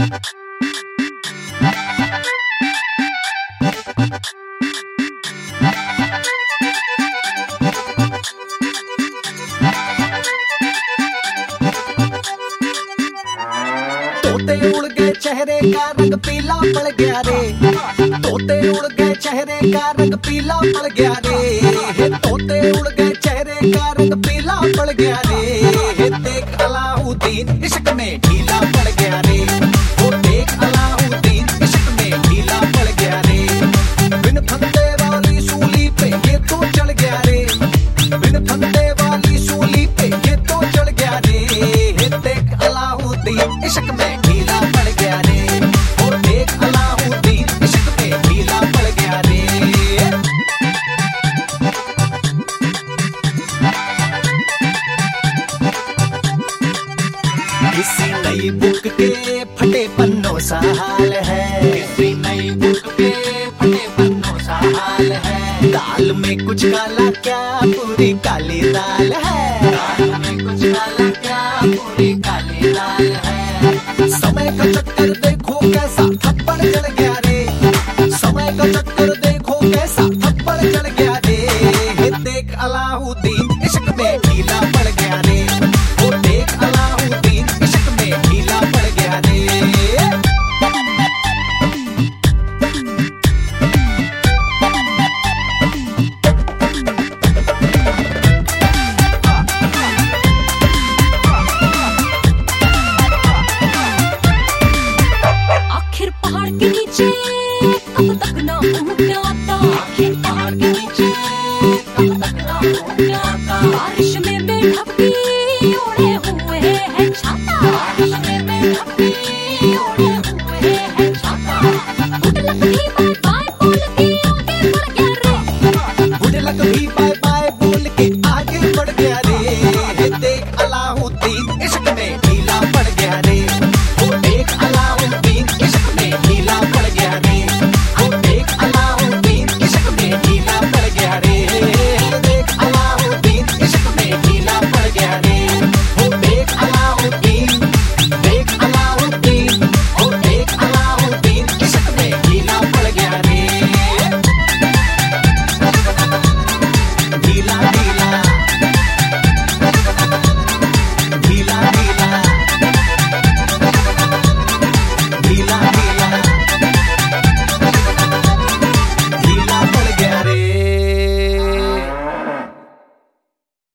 तोते उड़ गए चेहरे का रंग पीला पड़ गया रे, तोते उड़ गए चेहरे का रंग पीला पड़ गया रे, तोते उड़ गए चेहरे का रंग पीला पड़ गया रे। देख अलाउद्दीन इश्क में ढीला पड़ गया रे, वो देख अलाउद्दीन इश्क में ढीला पड़ गया रे। बिन फंदे वाली सूली पे ये तो चढ़ गया रे, बिन फंदे वाली सूली पे ये तो चढ़ गया रे। देख अलाउद्दीन इश्क में ढीला पड़ गया रे, और देख अलाउद्दीन इश्क में ढीला पड़ गया रे। किसी नई बुक के फटे पन्नों सा हाल है, किसी नई बुक के फटे पन्नों सा हाल है। दाल में कुछ काला क्या पूरी काली दाल है, दाल में कुछ काला क्या पूरी काली दाल है। समय का चक्कर देखो कैसा थप्पड़ चढ़ गया रे, समय का चक्कर देखो कैसा थप्पड़ चढ़ गया रे। देख अलाउद्दीन इश्क में ढीला पड़ गया रे, वो देख अलाउद्दीन इश्क में ढीला पड़ गया रे। आखिर पहाड़ के नीचे कब तक ना ऊँट आता, आखिर पहाड़ के नीचे कब तक ना ऊँट आता। बारिश में बेढकी ओढ़े हुए है छाता, बारिश में बेढकी